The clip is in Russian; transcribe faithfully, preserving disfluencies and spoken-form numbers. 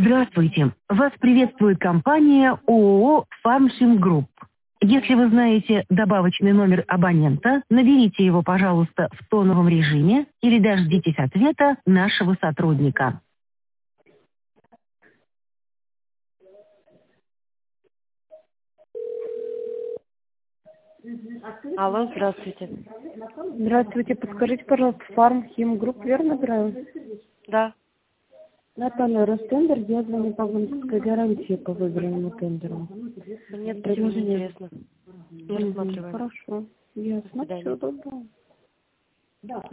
Здравствуйте! Вас приветствует компания ООО «Фармшим Групп». Если вы знаете добавочный номер абонента, наберите его, пожалуйста, в тоновом режиме или дождитесь ответа нашего сотрудника. Алло, здравствуйте. Здравствуйте, подскажите, пожалуйста, Фарм Хим Групп, верно играю? Да. Наталья, Ростендер, я звоню по банковской гарантии по выигранному тендеру. Нет, спасибо, не Предложение. интересно. Не Мгм, рассматриваем. Хорошо, ясно, свидания. все доброго.